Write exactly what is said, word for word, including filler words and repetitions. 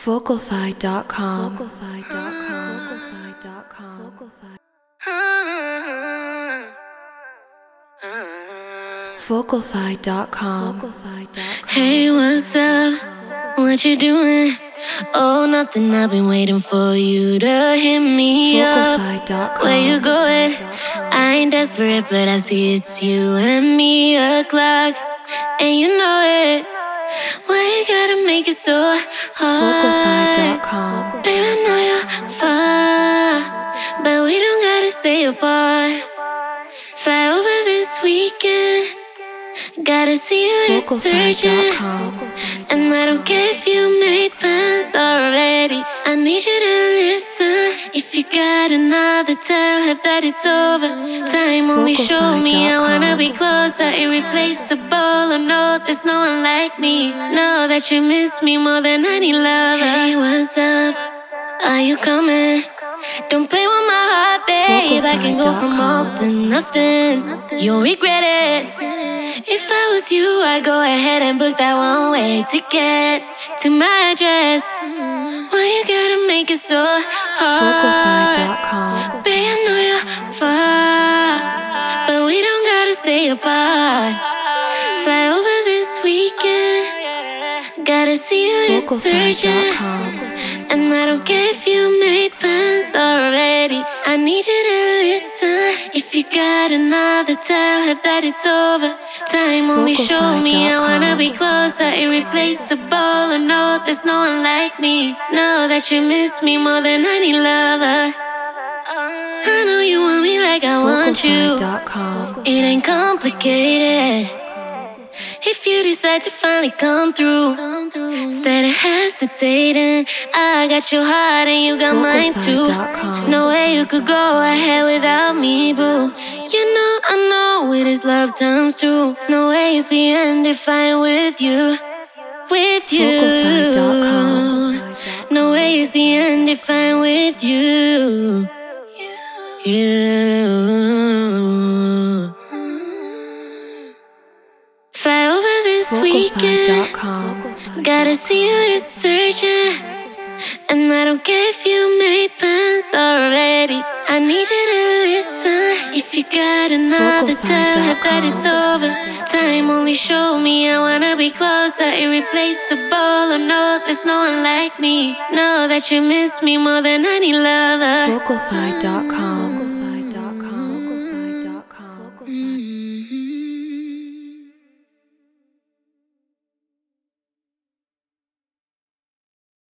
Vocalfy dot com. Vocalfy dot com. Hey, what's up? What you doing? Oh, nothing. I've been waiting for you to hit me up. Vocalfy dot com. Where you going? I ain't desperate, but I see it's you and me o'clock, and you know it. Why you gotta make it so Vocalfy hard? dot com. Baby, I know you're far, but we don't gotta stay apart. Fly over this weekend. Gotta see you, it's Vocalfy dot urgent. com. And I don't care if you made plans already. I need you to listen. If you got another, tell her that it's over. Time only showed me I wanna be closer, irreplaceable. Oh no, there's no one like me. Know that you miss me more than any lover. Hey, what's up? Are you coming? Don't play with my heart, babe. I can go from all to nothing. You'll regret it. If I was you, I'd go ahead and book that one-way ticket to my address. Why you gotta make it so Vocalfy hard? dot com. Babe, I know you're far, but we don't gotta stay apart. Fly over this weekend. Gotta see you, it's Vocalfy dot urgent. com. And I don't care if you made plans already. I need you to listen. If you got another, tell her that it's over. Time only showed me I wanna be closer, irreplaceable. Oh no, there's no one like me. Know that you miss me more than any lover. I know you want me like I want Vocalfy you. dot com. It ain't complicated. If you decide to finally come through, instead of hesitating, I got your heart and you got mine too. Vocalfy dot com. No way you could go ahead without me, boo. You know I know it is love times two. No way it's the end if I'm with you, with you. Vocalfy dot com. No way it's the end if I'm with you, you. Fly over this Vocalfy weekend. dot com. Gotta see you, it's urgent. And I don't care if you made plans already. I need you to listen. If you got another, Vocalfy tell her dot that com. it's over. Time only showed me I wanna be closer, irreplaceable. Oh no, there's no one like me. Know that you miss me more than any lover. Vocalfy dot com.